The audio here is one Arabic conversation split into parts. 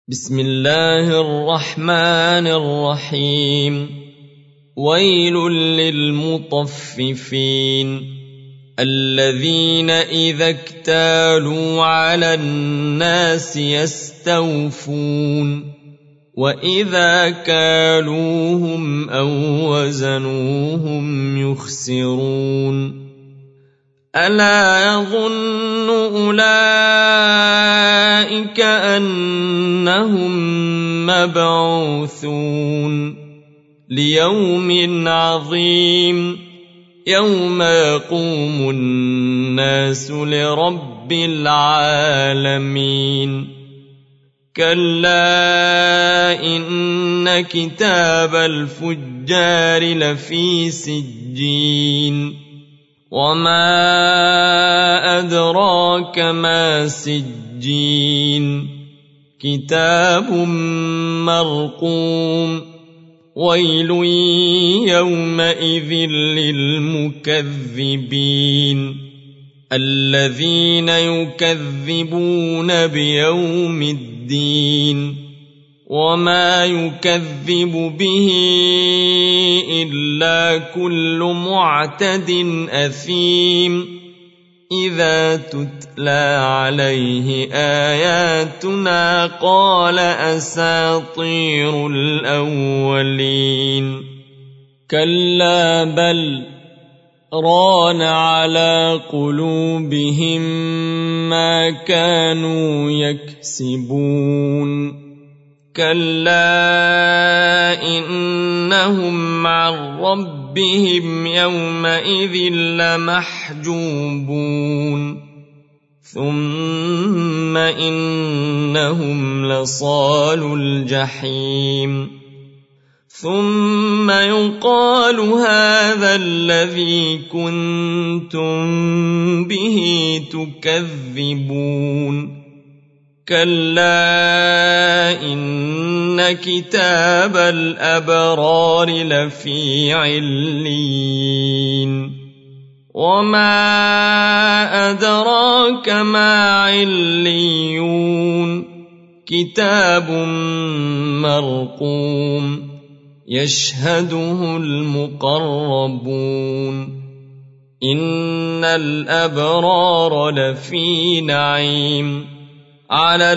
بسم الله الرحمن الرحيم. ويل للمطففين الذين إذا اكتالوا على الناس يستوفون وإذا كالوهم أو وزنوهم يخسرون. ألا يظن أولئك أنهم مبعوثون ليوم عظيم يوم يقوم الناس لرب العالمين. كلا إن كتاب الفجار لفي سجين وما أدراك ما سجين كتاب مرقوم. ويل يومئذ للمكذبين الذين يكذبون بيوم الدين وما يكذب به إلا كل معتد أثيم إذا تتلى عليه آياتنا قال أساطير الأولين. كلا بل ران على قلوبهم ما كانوا يكسبون. كلا إنهم عن ربهم يومئذ لمحجوبون ثم إنهم لصالو الجحيم. ثم يقال هذا الذي كنتم به تكذبون. كلا إن كتاب الأبرار لفي عليين وما أدراك ما عليون كتاب مرقوم يشهده المقربون. إن الأبرار لفي نعيم على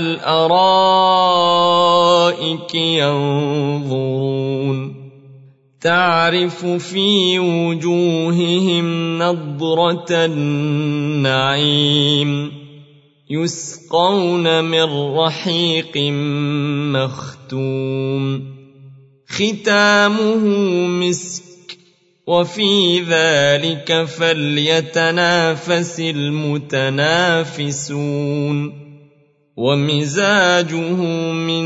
الأرائك ينظرون تعرف في وجوههم نضرة النعيم يسقون من رحيق مختوم ختامه مسك وفي ذلك فليتنافس المتنافسون. ومزاجه من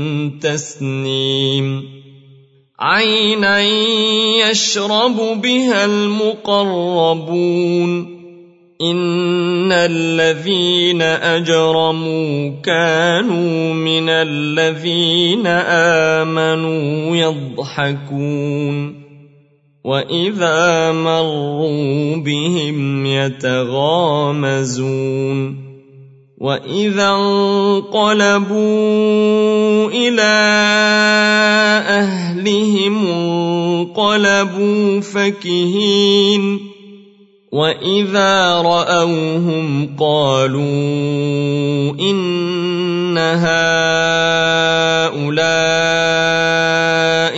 تسنيم عينا يشرب بها المقربون. إن الذين أجرموا كانوا من الذين آمنوا يضحكون وإذا مروا بهم يتغامزون. وإذا انقلبوا إلى أهلهم انقلبوا فكهين. وإذا رأوهم قالوا إن هؤلاء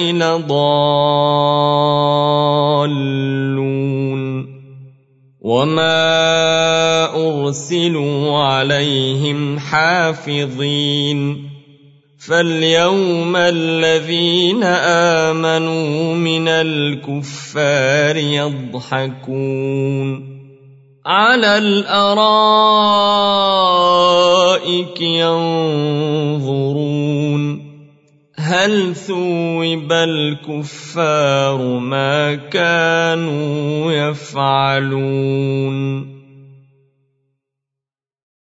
لضالون وما أرسلوا عليهم حافظين. فاليوم الذين آمنوا من الكفار يضحكون على الأرائك ينظرون هل ثوب الكفار ما كانوا يفعلون.